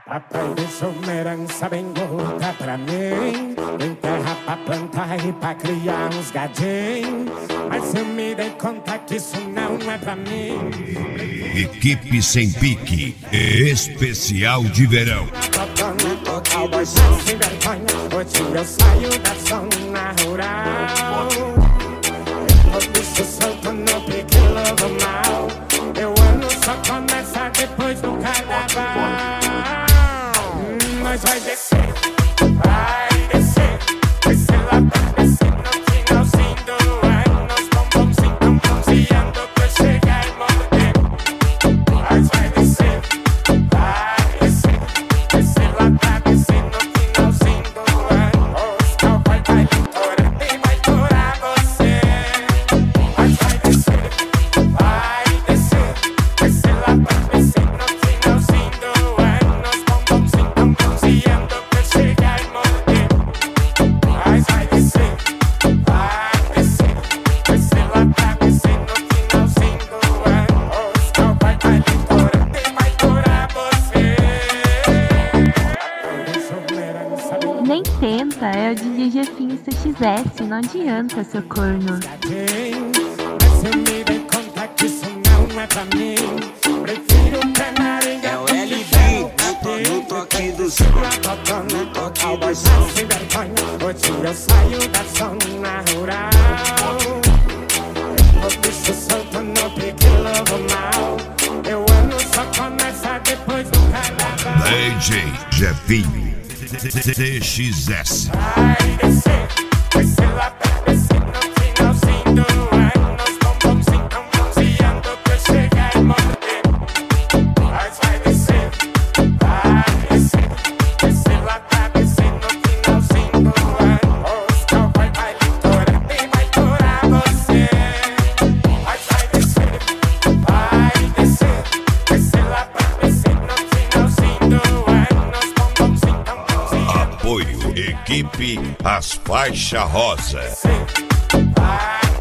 Papai deixou uma herança bem gorda pra mim, em terra pra plantar e pra criar uns gadinhos. Mas eu me dei conta que isso não é pra mim. Equipe Sem Pique, especial de verão. Cowboy sem vergonha, hoje eu saio da zona rural. Eu bicho solto no pique lobo mal. Meu ano só começa depois do carnaval. Nós vai descer, vai descer, descer lá pra descer no finalzinho do ano. Nós bombomzinho tão bronzeando pra chegar e morder. Nós vai descer, descer lá pra descer no finalzinho do ano. Os cowboy vai litorando e vai torar você. Nós vai descer, descer lá pra descer no finalzinho do ano. Nós bombomzinho tão bronzeando pra chegar e morder. Nós vai descer, descer lá pra descer no finalzinho do ano. Os cowboy vai litorando e vai torar você. Nem tenta, é o DJ Jefinho CXS, não adianta, seu corno. Mas eu me dei conta que isso não é pra mim. Prefiro canarinha. É o LB, no toque do som, no toque do som. Sem vergonha, hoje eu saio da zona rural. O bicho solto no pique lobo mal. Meu ano só começa depois do carnaval. DJ Jefinho, CXS. Vai descer, descer lá pra descer no finalzinho do ano. Nós bombomzinho tão bronzeando pra chegar e morder. Nós vai descer, descer lá pra descer no finalzinho do ano. Os cowboy vai litorando e vai torar você. Nós vai descer, descer lá pra descer no finalzinho do ano. Nós bombomzinho tão bronzeando. Apoio, equipe As Faixa Rosa. Vai